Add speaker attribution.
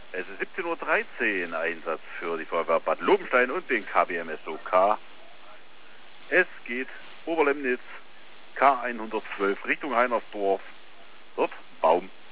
Speaker 1: Es ist 17:13 Uhr, Einsatz für die Feuerwehr Bad Lobenstein und den KBMSOK. Es geht Oberlemnitz, K112 Richtung Heinersdorf. Dort Baum